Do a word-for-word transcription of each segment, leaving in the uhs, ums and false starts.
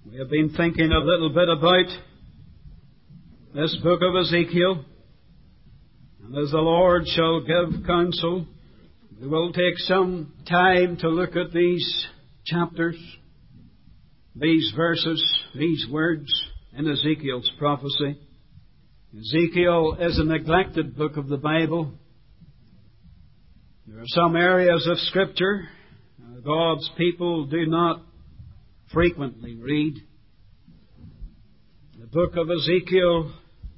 We have been thinking a little bit about this book of Ezekiel, and as the Lord shall give counsel, we will take some time to look at these chapters, these verses, these words in Ezekiel's prophecy. Ezekiel is a neglected book of the Bible. There are some areas of Scripture God's people do not frequently read. The book of Ezekiel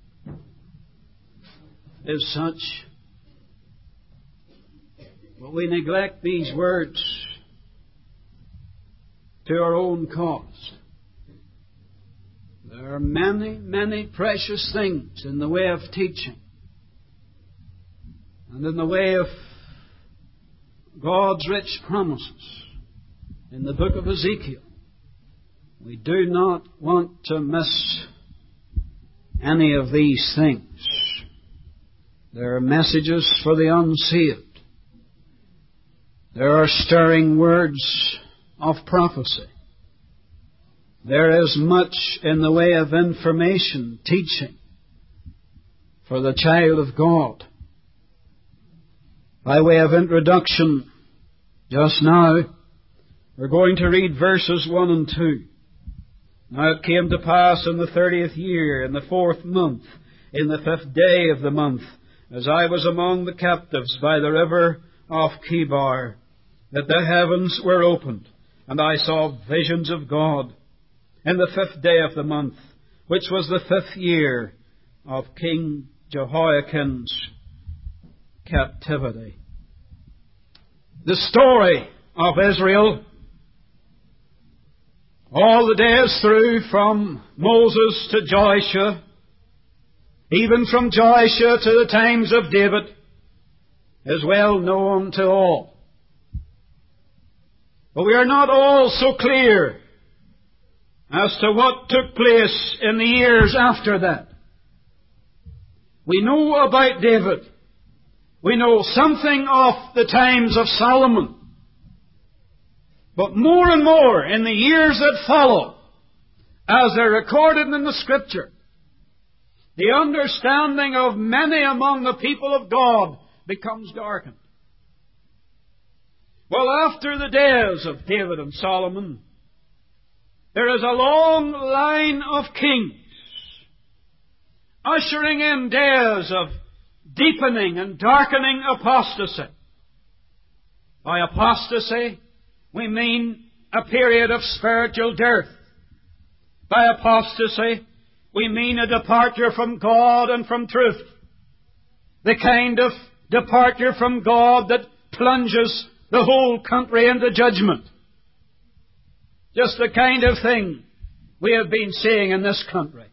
is such, but we neglect these words to our own cost. There are many, many precious things in the way of teaching and in the way of God's rich promises in the book of Ezekiel. We do not want to miss any of these things. There are messages for the unsaved. There are stirring words of prophecy. There is much in the way of information, teaching for the child of God. By way of introduction, just now, we're going to read verses one and two. Now it came to pass in the thirtieth year, in the fourth month, in the fifth day of the month, as I was among the captives by the river of Chebar, that the heavens were opened, and I saw visions of God, in the fifth day of the month, which was the fifth year of King Jehoiakim's captivity. The story of Israel, all the days through, from Moses to Joshua, even from Joshua to the times of David, is well known to all. But we are not all so clear as to what took place in the years after that. We know about David. We know something of the times of Solomon. But more and more in the years that follow, as they're recorded in the Scripture, the understanding of many among the people of God becomes darkened. Well, after the days of David and Solomon, there is a long line of kings, ushering in days of deepening and darkening apostasy. By apostasy, we mean a period of spiritual dearth. By apostasy, we mean a departure from God and from truth. The kind of departure from God that plunges the whole country into judgment. Just the kind of thing we have been seeing in this country.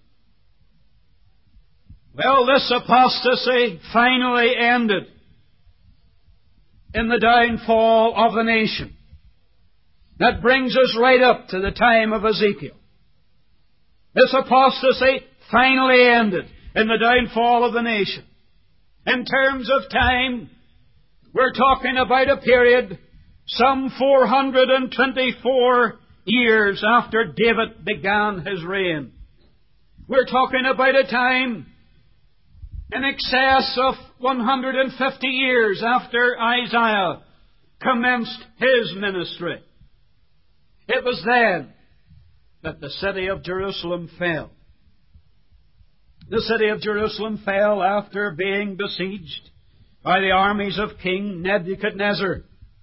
Well, this apostasy finally ended in the downfall of the nation. That brings us right up to the time of Ezekiel. This apostasy finally ended in the downfall of the nation. In terms of time, we're talking about a period some four hundred twenty-four years after David began his reign. We're talking about a time in excess of one hundred fifty years after Isaiah commenced his ministry. It was then that the city of Jerusalem fell. The city of Jerusalem fell after being besieged by the armies of King Nebuchadnezzar.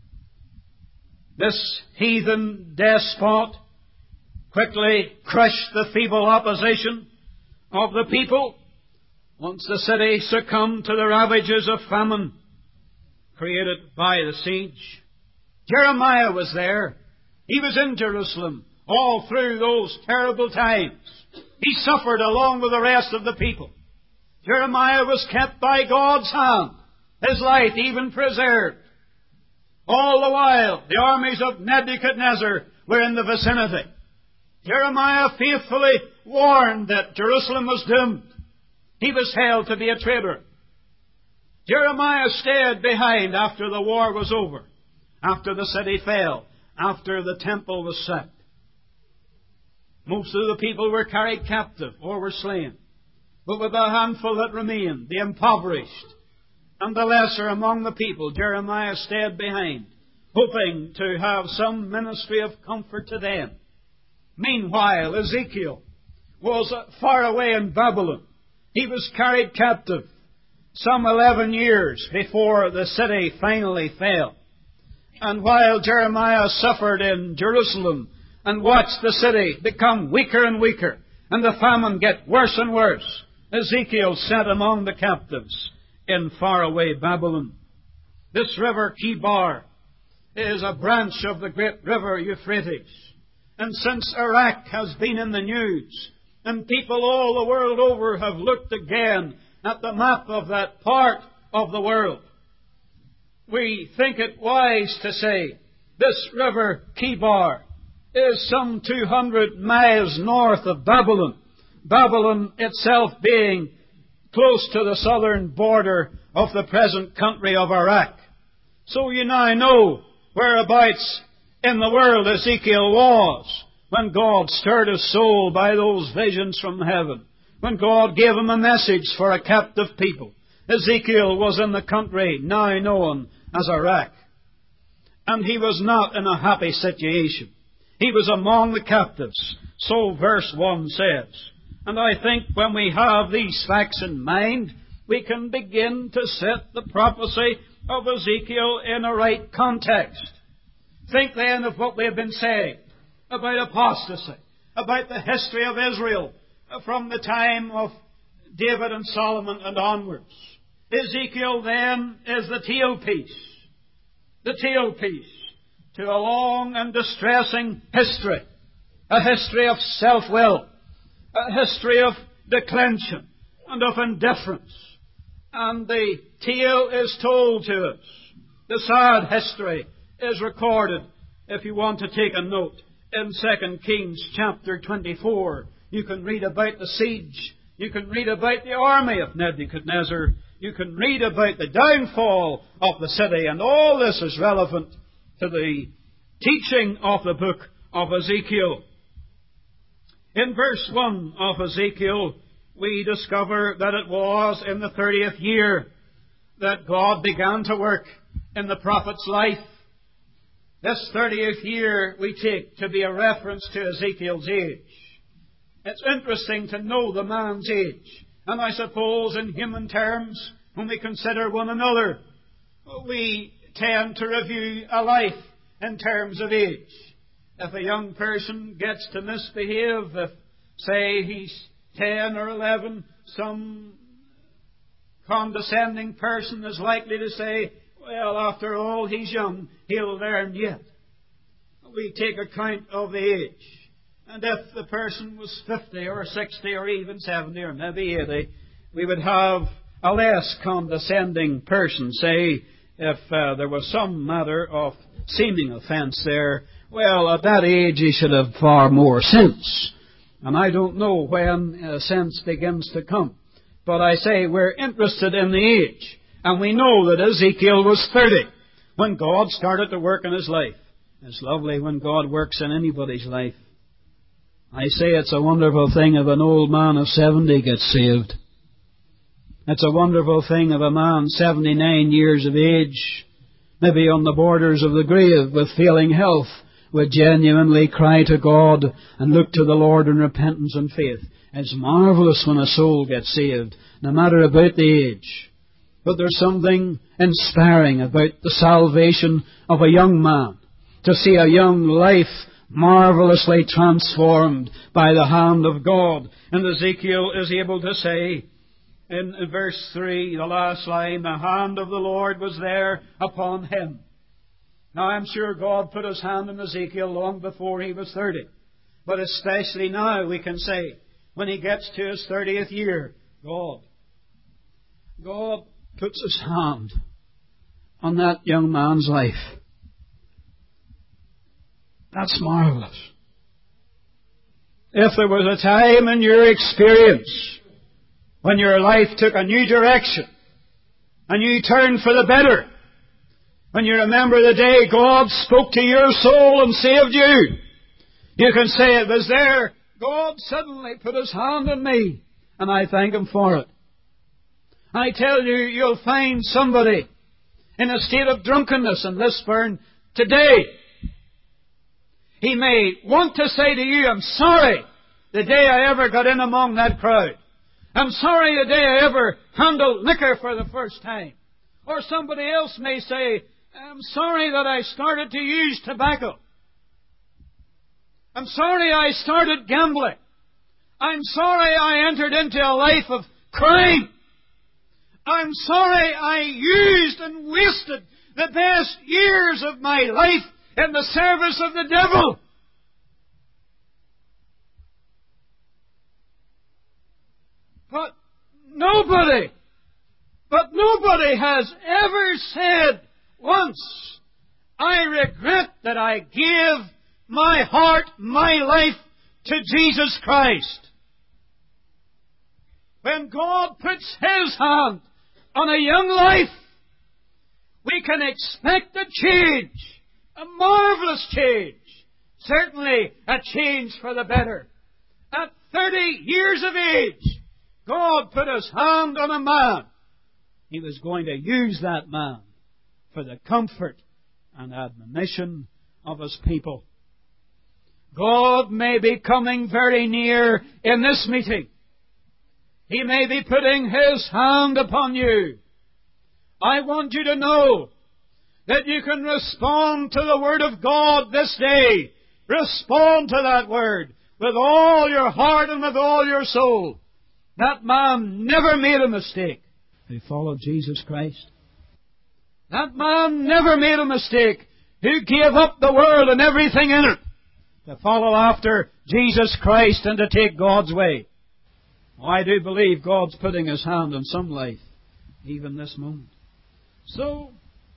This heathen despot quickly crushed the feeble opposition of the people once the city succumbed to the ravages of famine created by the siege. Jeremiah was there. He was in Jerusalem all through those terrible times. He suffered along with the rest of the people. Jeremiah was kept by God's hand, his life even preserved. All the while, the armies of Nebuchadnezzar were in the vicinity. Jeremiah faithfully warned that Jerusalem was doomed. He was held to be a traitor. Jeremiah stayed behind after the war was over, after the city fell, after the temple was sacked. Most of the people were carried captive or were slain. But with the handful that remained, the impoverished and the lesser among the people, Jeremiah stayed behind, hoping to have some ministry of comfort to them. Meanwhile, Ezekiel was far away in Babylon. He was carried captive some eleven years before the city finally fell. And while Jeremiah suffered in Jerusalem and watched the city become weaker and weaker and the famine get worse and worse, Ezekiel sat among the captives in faraway Babylon. This river Kibar is a branch of the great river Euphrates. And since Iraq has been in the news, and people all the world over have looked again at the map of that part of the world, we think it wise to say this river Kibar is some two hundred miles north of Babylon, Babylon itself being close to the southern border of the present country of Iraq. So you now know whereabouts in the world Ezekiel was when God stirred his soul by those visions from heaven, when God gave him a message for a captive people. Ezekiel was in the country now known as Iraq. And he was not in a happy situation. He was among the captives, so verse one says. And I think when we have these facts in mind, we can begin to set the prophecy of Ezekiel in a right context. Think then of what we have been saying about apostasy, about the history of Israel from the time of David and Solomon and onwards. Ezekiel then is the tailpiece, the tailpiece to a long and distressing history, a history of self-will, a history of declension and of indifference. And the tale is told to us. The sad history is recorded, if you want to take a note, in Second Kings chapter twenty-four. You can read about the siege. You can read about the army of Nebuchadnezzar. You can read about the downfall of the city. And all this is relevant to the teaching of the book of Ezekiel. In verse one of Ezekiel, we discover that it was in the thirtieth year that God began to work in the prophet's life. This thirtieth year we take to be a reference to Ezekiel's age. It's interesting to know the man's age. And I suppose in human terms, when we consider one another, we tend to review a life in terms of age. If a young person gets to misbehave, if, say, he's ten or eleven, some condescending person is likely to say, well, after all, he's young, he'll learn yet. We take account of the age. And if the person was fifty or sixty or even seventy or maybe eighty, we would have a less condescending person say, if uh, there was some matter of seeming offence there, well, at that age he should have far more sense. And I don't know when uh, sense begins to come. But I say we're interested in the age. And we know that Ezekiel was thirty when God started to work in his life. It's lovely when God works in anybody's life. I say it's a wonderful thing if an old man of seventy gets saved. It's a wonderful thing if a man seventy-nine years of age, maybe on the borders of the grave with failing health, would genuinely cry to God and look to the Lord in repentance and faith. It's marvellous when a soul gets saved, no matter about the age. But there's something inspiring about the salvation of a young man, to see a young life marvellously transformed by the hand of God. And Ezekiel is able to say in verse three, the last line, the hand of the Lord was there upon him. Now I'm sure God put his hand on Ezekiel long before he was thirty. But especially now we can say, when he gets to his thirtieth year, God, God puts his hand on that young man's life. That's marvelous. If there was a time in your experience when your life took a new direction and you turned for the better, when you remember the day God spoke to your soul and saved you, you can say it was there God suddenly put His hand on me, and I thank Him for it. I tell you, you'll find somebody in a state of drunkenness in Lisburn today. He may want to say to you, I'm sorry the day I ever got in among that crowd. I'm sorry the day I ever handled liquor for the first time. Or somebody else may say, I'm sorry that I started to use tobacco. I'm sorry I started gambling. I'm sorry I entered into a life of crime. I'm sorry I used and wasted the best years of my life in the service of the devil. But nobody, but nobody has ever said once, I regret that I gave my heart, my life to Jesus Christ. When God puts His hand on a young life, we can expect a change, a marvelous change, certainly a change for the better. At thirty years of age, God put His hand on a man. He was going to use that man for the comfort and admonition of His people. God may be coming very near in this meeting. He may be putting His hand upon you. I want you to know that you can respond to the Word of God this day. Respond to that Word with all your heart and with all your soul. That man never made a mistake who followed Jesus Christ. That man never made a mistake who gave up the world and everything in it to follow after Jesus Christ and to take God's way. I do believe God's putting His hand on some life, even this moment. So,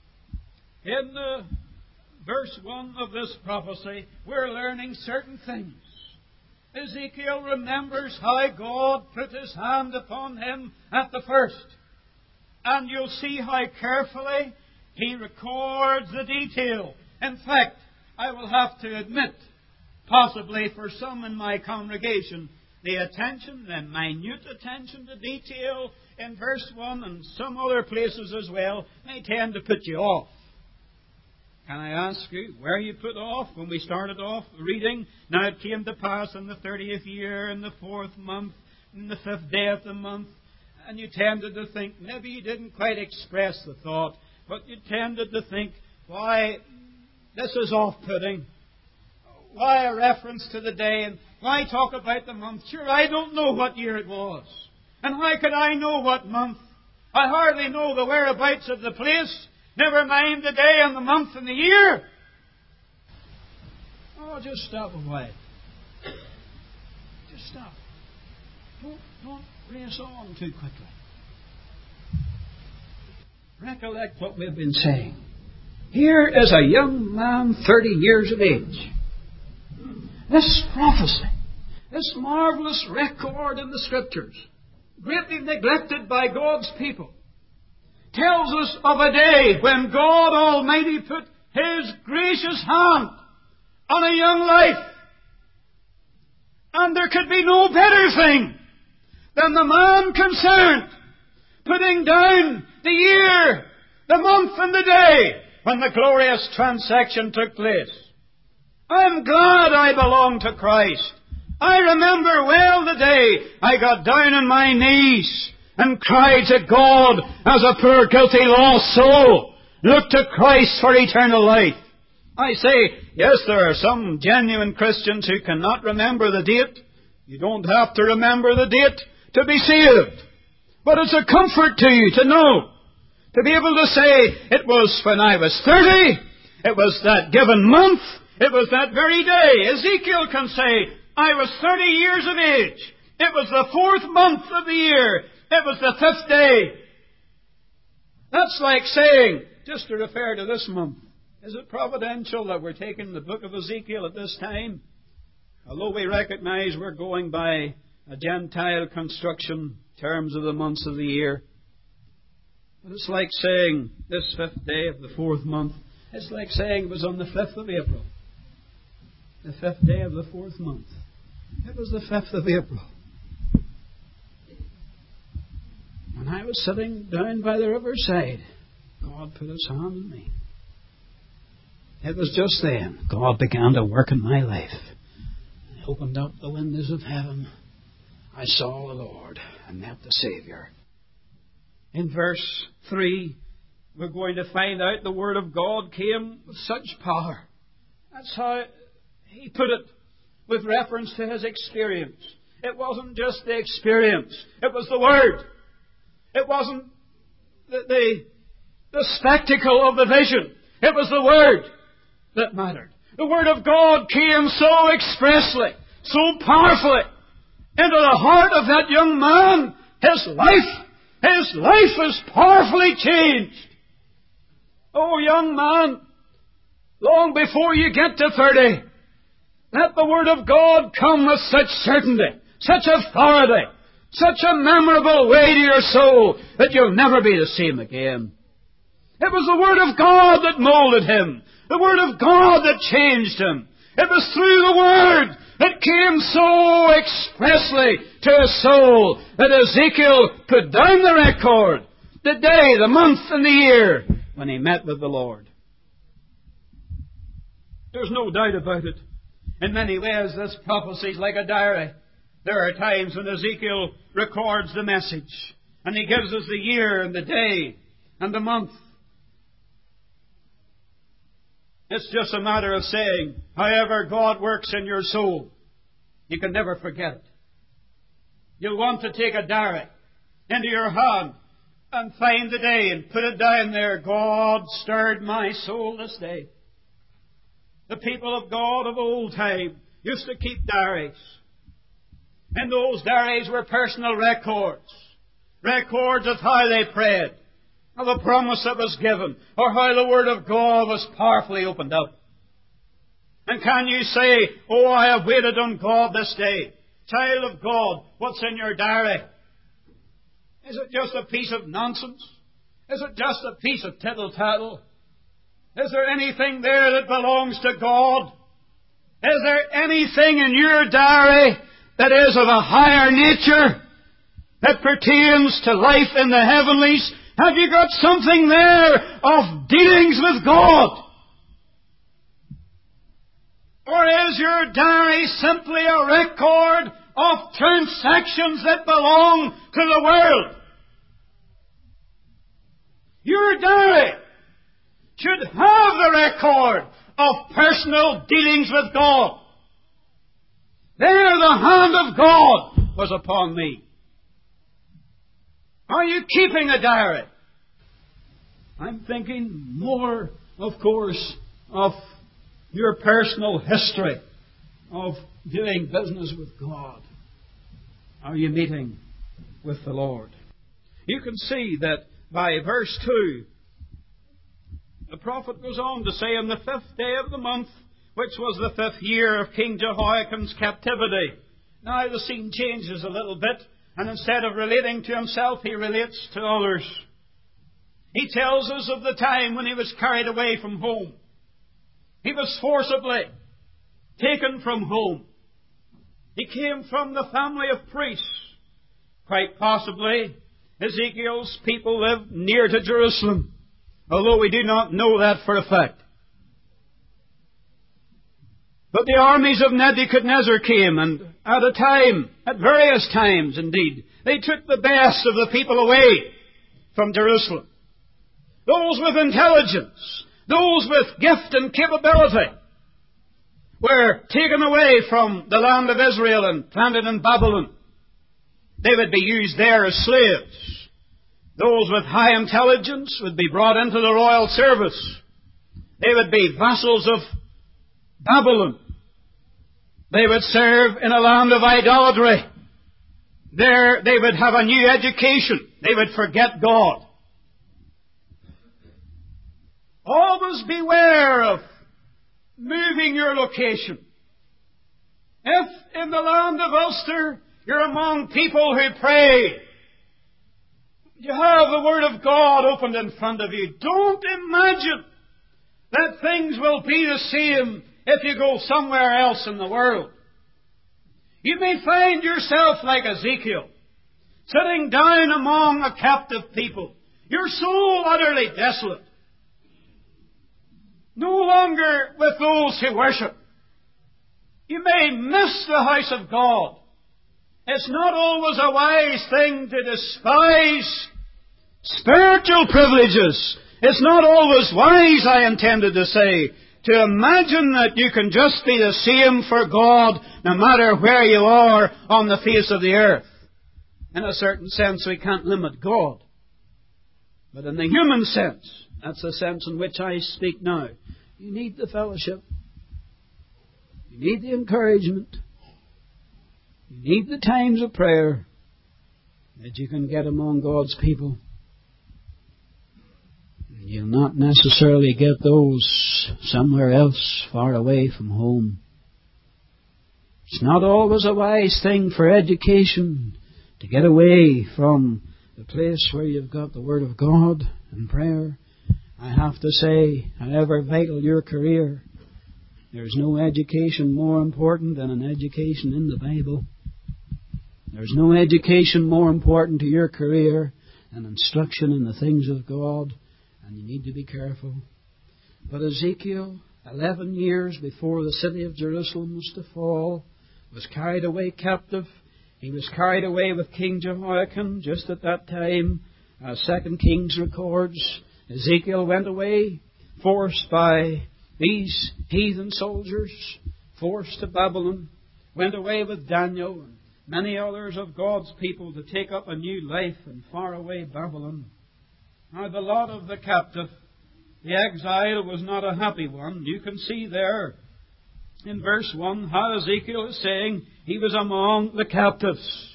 in uh, verse one of this prophecy, we're learning certain things. Ezekiel remembers how God put His hand upon him at the first. And you'll see how carefully he records the detail. In fact, I will have to admit, possibly for some in my congregation, the attention, the minute attention to detail in verse one and some other places as well may tend to put you off. Can I ask you, where you put off when we started off reading? Now it came to pass in the thirtieth year, in the fourth month, in the fifth day of the month. And you tended to think, maybe you didn't quite express the thought, but you tended to think, why, this is off-putting. Why a reference to the day, and why talk about the month? Sure, I don't know what year it was. And how could I know what month? I hardly know the whereabouts of the place. Never mind the day and the month and the year. Oh, just stop a while. Just stop. Don't, don't race on too quickly. Recollect what we've been saying. Here is a young man, thirty years of age. This prophecy, this marvelous record in the Scriptures, greatly neglected by God's people, tells us of a day when God Almighty put His gracious hand on a young life. And there could be no better thing than the man concerned putting down the year, the month and the day when the glorious transaction took place. I'm glad I belong to Christ. I remember well the day I got down on my knees and cried to God as a poor guilty lost soul, look to Christ for eternal life. I say, yes, there are some genuine Christians who cannot remember the date. You don't have to remember the date to be saved. But it's a comfort to you to know, to be able to say, it was when I was thirty, it was that given month, it was that very day. Ezekiel can say, I was thirty years of age. It was the fourth month of the year. It was the fifth day. That's like saying, just to refer to this month, is it providential that we're taking the book of Ezekiel at this time? Although we recognize we're going by a Gentile construction, terms of the months of the year. But it's like saying, this fifth day of the fourth month, it's like saying it was on the fifth of April. The fifth day of the fourth month. It was the fifth of April. When I was sitting down by the riverside, God put His hand on me. It was just then God began to work in my life. He opened up the windows of heaven. I saw the Lord and met the Savior. In verse three, we're going to find out the Word of God came with such power. That's how he put it with reference to his experience. It wasn't just the experience. It was the Word. It wasn't the, the, the spectacle of the vision. It was the Word that mattered. The Word of God came so expressly, so powerfully into the heart of that young man. His life, his life was powerfully changed. Oh, young man, long before you get to thirty, let the Word of God come with such certainty, such authority, such a memorable way to your soul that you'll never be the same again. It was the Word of God that molded him. The Word of God that changed him. It was through the Word that came so expressly to his soul that Ezekiel put down the record, the day, the month, and the year when he met with the Lord. There's no doubt about it. In many ways, this prophecy is like a diary. There are times when Ezekiel records the message, and he gives us the year and the day and the month. It's just a matter of saying, however God works in your soul, you can never forget it. You'll want to take a diary into your hand and find the day and put it down there. God stirred my soul this day. The people of God of old time used to keep diaries. And those diaries were personal records. Records of how they prayed, of a promise that was given, or how the Word of God was powerfully opened up. And can you say, oh, I have waited on God this day? Child of God, what's in your diary? Is it just a piece of nonsense? Is it just a piece of tittle-tattle? Is there anything there that belongs to God? Is there anything in your diary that is of a higher nature, that pertains to life in the heavenlies? Have you got something there of dealings with God? Or is your diary simply a record of transactions that belong to the world? Your diary should have the record of personal dealings with God. There the hand of God was upon me. Are you keeping a diary? I'm thinking more, of course, of your personal history of doing business with God. Are you meeting with the Lord? You can see that by verse two, the prophet goes on to say, on the fifth day of the month, which was the fifth year of King Jehoiakim's captivity. Now the scene changes a little bit, and instead of relating to himself, he relates to others. He tells us of the time when he was carried away from home. He was forcibly taken from home. He came from the family of priests. Quite possibly, Ezekiel's people lived near to Jerusalem, although we do not know that for a fact. But the armies of Nebuchadnezzar came, and at a time, at various times indeed, they took the best of the people away from Jerusalem. Those with intelligence, those with gift and capability, were taken away from the land of Israel and planted in Babylon. They would be used there as slaves. Those with high intelligence would be brought into the royal service. They would be vassals of Babylon. They would serve in a land of idolatry. There they would have a new education. They would forget God. Always beware of moving your location. If in the land of Ulster you're among people who pray, you have the Word of God opened in front of you, don't imagine that things will be the same if you go somewhere else in the world. You may find yourself like Ezekiel, sitting down among a captive people, your soul utterly desolate, no longer with those who worship. You may miss the house of God. It's not always a wise thing to despise spiritual privileges. It's not always wise, I intended to say, to imagine that you can just be the same for God no matter where you are on the face of the earth. In a certain sense, we can't limit God. But in the human sense, that's the sense in which I speak now, you need the fellowship. You need the encouragement. You need the times of prayer that you can get among God's people. You'll not necessarily get those somewhere else, far away from home. It's not always a wise thing for education to get away from the place where you've got the Word of God and prayer. I have to say, however vital your career, there's no education more important than an education in the Bible. There's no education more important to your career than instruction in the things of God. And you need to be careful. But Ezekiel, eleven years before the city of Jerusalem was to fall, was carried away captive. He was carried away with King Jehoiakim just at that time. As Second Kings records, Ezekiel went away, forced by these heathen soldiers, forced to Babylon, went away with Daniel and many others of God's people to take up a new life in faraway Babylon. Now, the lot of the captive, the exile, was not a happy one. You can see there in verse one how Ezekiel is saying he was among the captives.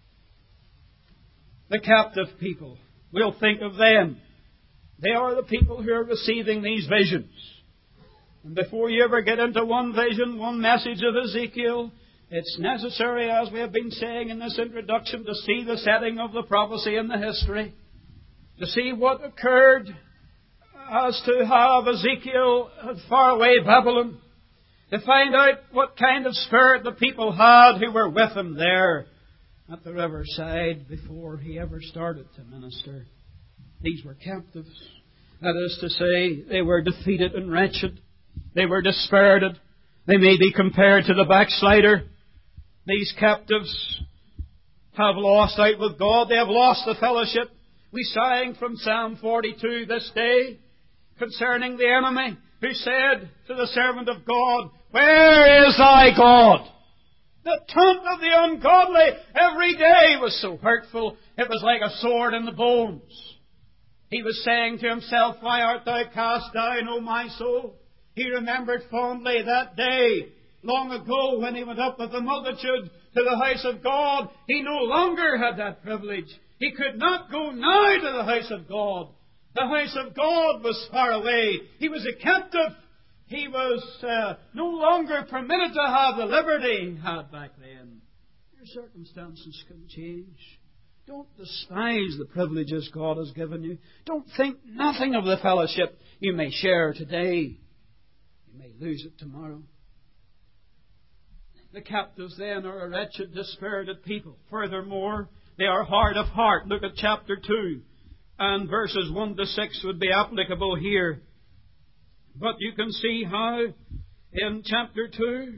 The captive people. We'll think of them. They are the people who are receiving these visions. And before you ever get into one vision, one message of Ezekiel, it's necessary, as we have been saying in this introduction, to see the setting of the prophecy and the history. To see what occurred as to how Ezekiel had far away Babylon. To find out what kind of spirit the people had who were with him there at the riverside before he ever started to minister. These were captives. That is to say, they were defeated and wretched. They were dispirited. They may be compared to the backslider. These captives have lost out with God. They have lost the fellowship. We sang from Psalm forty-two this day concerning the enemy who said to the servant of God, "Where is thy God?" The taunt of the ungodly every day was so hurtful, it was like a sword in the bones. He was saying to himself, "Why art thou cast down, O my soul?" He remembered fondly that day, long ago, when he went up with the multitude to the house of God. He no longer had that privilege. He could not go now to the house of God. The house of God was far away. He was a captive. He was uh, no longer permitted to have the liberty he had back then. Your circumstances can change. Don't despise the privileges God has given you. Don't think nothing of the fellowship you may share today. You may lose it tomorrow. The captives then are a wretched, dispirited people. Furthermore, they are hard of heart. Look at chapter two. And verses one to six would be applicable here. But you can see how in chapter two,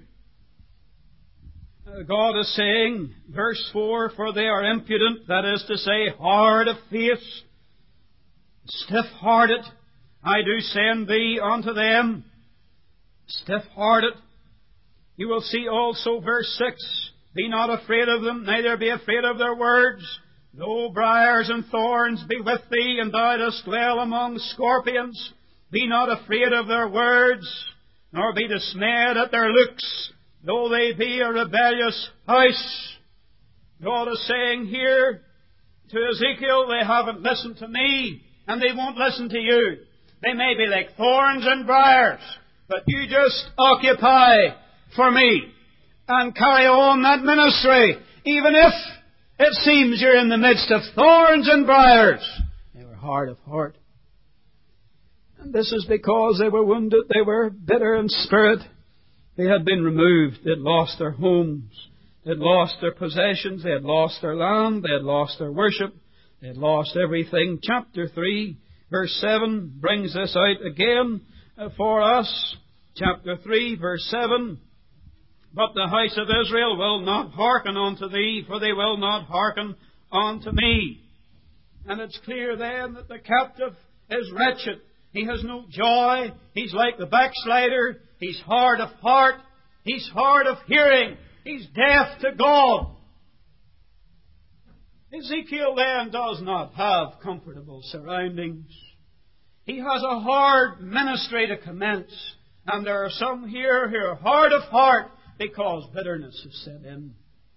uh, God is saying, verse four, "For they are impudent," that is to say, hard of face, stiff-hearted. "I do send thee unto them." Stiff-hearted. You will see also verse six, "Be not afraid of them, neither be afraid of their words. Though briars and thorns be with thee, and thou dost dwell among scorpions, be not afraid of their words, nor be dismayed at their looks, though they be a rebellious house." God is saying here to Ezekiel, they haven't listened to me, and they won't listen to you. They may be like thorns and briars, but you just occupy for me and carry on that ministry, even if it seems you're in the midst of thorns and briars. They were hard of heart. And this is because they were wounded, they were bitter in spirit. They had been removed, they had lost their homes, They had lost their possessions. They had lost their land. They had lost their worship. They had lost everything. Chapter three, verse seven brings this out again for us. Chapter three, verse seven. But the house of Israel will not hearken unto thee, for they will not hearken unto me. And it's clear then that the captive is wretched. He has no joy. He's like the backslider. He's hard of heart. He's hard of hearing. He's deaf to God. Ezekiel then does not have comfortable surroundings. He has a hard ministry to commence. And there are some here who are hard of heart because bitterness has set in.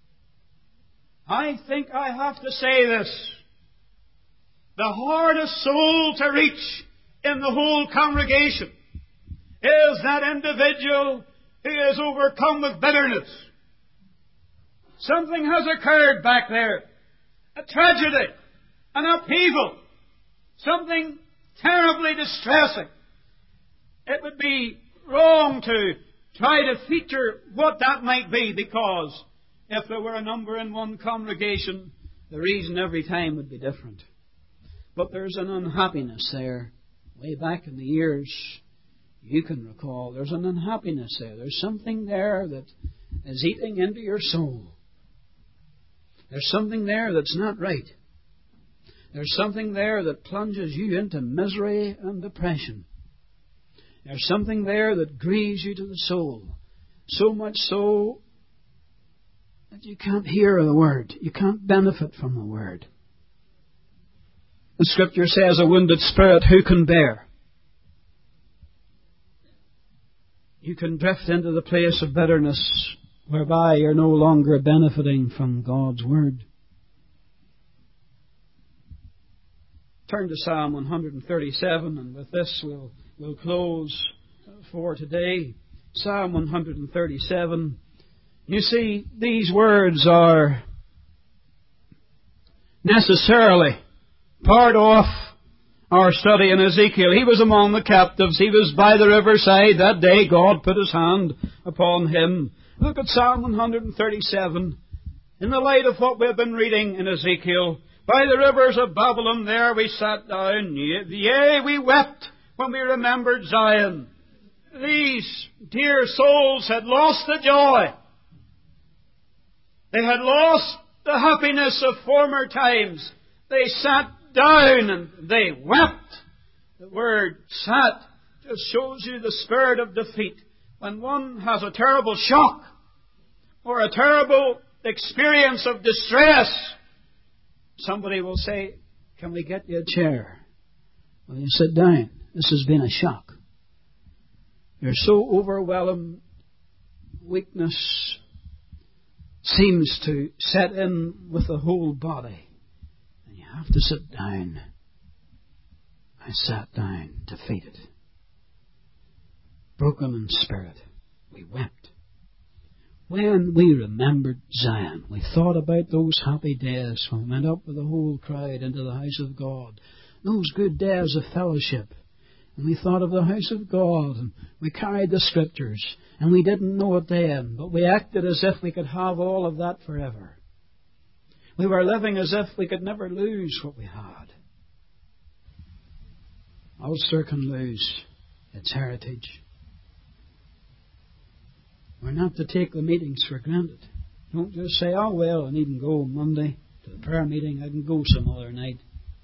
I think I have to say this. The hardest soul to reach in the whole congregation is that individual who is overcome with bitterness. Something has occurred back there. A tragedy, an upheaval, something terribly distressing. It would be wrong to try to feature what that might be, because if there were a number in one congregation, the reason every time would be different. But there's an unhappiness there. Way back in the years, you can recall, there's an unhappiness there. There's something there that is eating into your soul. There's something there that's not right. There's something there that plunges you into misery and depression. There's something there that grieves you to the soul. So much so that you can't hear the Word. You can't benefit from the Word. The Scripture says, a wounded spirit who can bear? You can drift into the place of bitterness whereby you're no longer benefiting from God's Word. Turn to Psalm one thirty-seven, and with this we'll, we'll close for today. Psalm one thirty-seven. You see, these words are necessarily part of our study in Ezekiel. He was among the captives. He was by the riverside. That day God put His hand upon him. Look at Psalm one thirty-seven. In the light of what we've been reading in Ezekiel, by the rivers of Babylon there we sat down. Yea, we wept when we remembered Zion. These dear souls had lost the joy. They had lost the happiness of former times. They sat down and they wept. The word sat just shows you the spirit of defeat. When one has a terrible shock or a terrible experience of distress, somebody will say, can we get you a chair? Will you sit down? This has been a shock. You're so overwhelmed. Weakness seems to set in with the whole body. And you have to sit down. I sat down, defeated, broken in spirit. We wept. When we remembered Zion, we thought about those happy days when we went up with the whole crowd into the house of God. Those good days of fellowship. And we thought of the house of God, and we carried the Scriptures, and we didn't know it then, but we acted as if we could have all of that forever. We were living as if we could never lose what we had. Ulster can lose its heritage. We're not to take the meetings for granted. Don't just say, oh well, I needn't go Monday to the prayer meeting, I can go some other night.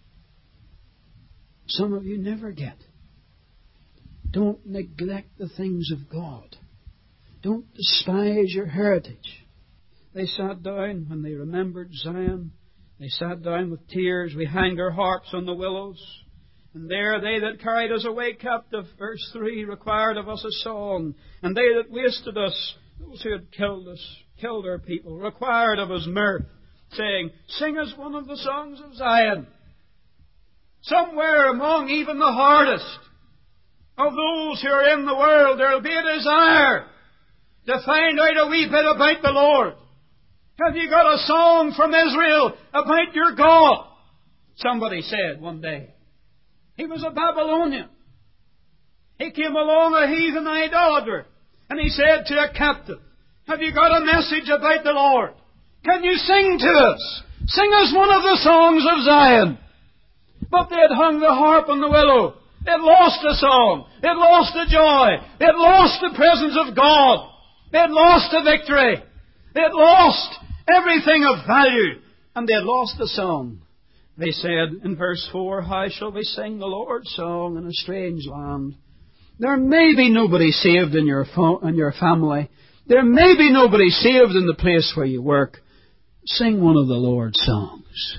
Some of you never get. Don't neglect the things of God. Don't despise your heritage. They sat down when they remembered Zion. They sat down with tears. We hanged our harps on the willows. And there they that carried us away captive, verse three, required of us a song. And they that wasted us, those who had killed us, killed our people, required of us mirth, saying, sing us one of the songs of Zion. Somewhere among even the hardest of those who are in the world, there will be a desire to find out a wee bit about the Lord. Have you got a song from Israel about your God? Somebody said one day. He was a Babylonian. He came along a heathen idolater, and he said to a captive, Have you got a message about the Lord? Can you sing to us? Sing us one of the songs of Zion. But they had hung the harp on the willow. It lost the song. It lost the joy. It lost the presence of God. It lost the victory. It lost everything of value. And they had lost the song. They said in verse four, how shall we sing the Lord's song in a strange land? There may be nobody saved in your, fo- in your family. There may be nobody saved in the place where you work. Sing one of the Lord's songs.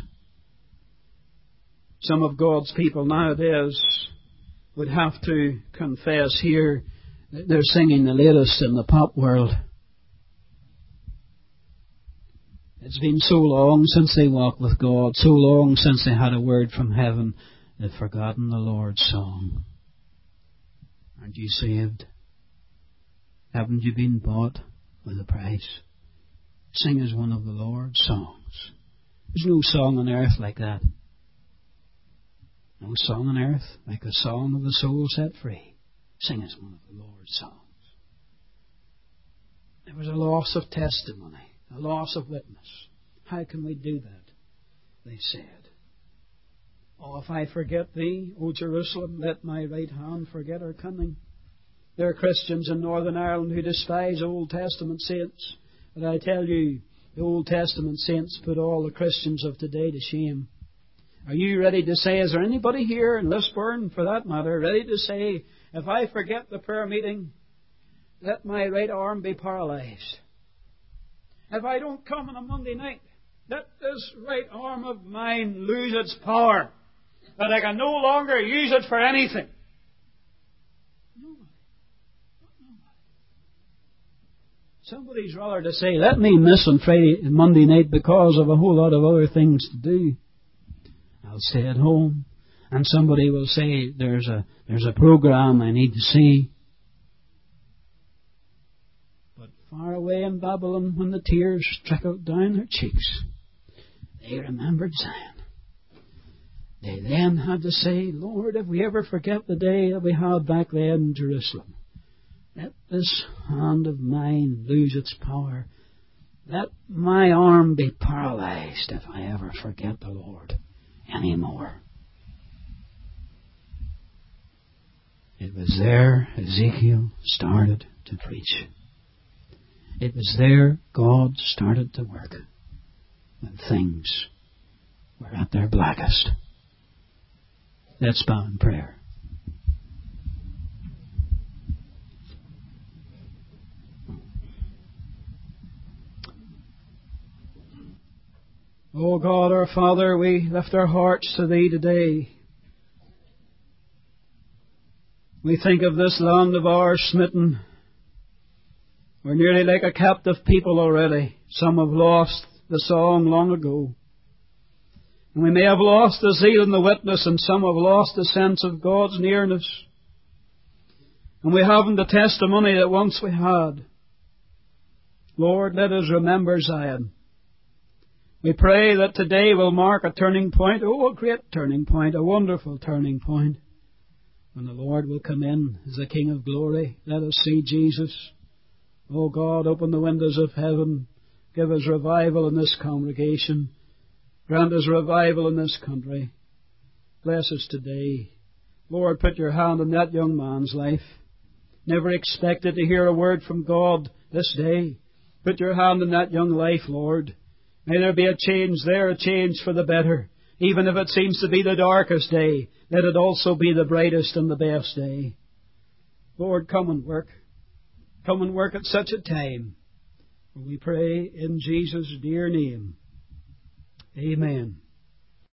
Some of God's people nowadays would have to confess here that they're singing the latest in the pop world. It's been so long since they walked with God, so long since they had a word from heaven, they've forgotten the Lord's song. Aren't you saved? Haven't you been bought with a price? Sing as one of the Lord's songs. There's no song on earth like that. No song on earth like a song of the soul set free. Sing as one of the Lord's songs. There was a loss of testimony, a loss of witness. How can we do that? They said. Oh, if I forget thee, O Jerusalem, let my right hand forget her cunning. There are Christians in Northern Ireland who despise Old Testament saints. But I tell you, the Old Testament saints put all the Christians of today to shame. Are you ready to say, is there anybody here in Lisburn, for that matter, ready to say, if I forget the prayer meeting, let my right arm be paralyzed? If I don't come on a Monday night, let this right arm of mine lose its power, that I can no longer use it for anything. Nobody. Nobody. Somebody's rather to say, let me miss on Friday and Monday night because of a whole lot of other things to do. I'll stay at home. And somebody will say, there's a there's a program I need to see. But far away in Babylon, when the tears trickled down their cheeks, they remembered Zion. They then had to say, Lord, if we ever forget the day that we had back then in Jerusalem, let this hand of mine lose its power. Let my arm be paralyzed if I ever forget the Lord anymore. It was there Ezekiel started to preach. It was there God started to work when things were at their blackest. Let's bow in prayer. O God, our Father, we lift our hearts to Thee today. We think of this land of ours smitten. We're nearly like a captive people already. Some have lost the song long ago. And we may have lost the zeal and the witness, and some have lost the sense of God's nearness. And we haven't the testimony that once we had. Lord, let us remember Zion. We pray that today will mark a turning point, oh, a great turning point, a wonderful turning point, when the Lord will come in as the King of glory. Let us see Jesus. Oh God, open the windows of heaven. Give us revival in this congregation. Grant us revival in this country. Bless us today. Lord, put your hand on that young man's life. Never expected to hear a word from God this day. Put your hand on that young life, Lord. May there be a change there, a change for the better. Even if it seems to be the darkest day, let it also be the brightest and the best day. Lord, come and work. Come and work at such a time. We pray in Jesus' dear name. Amen.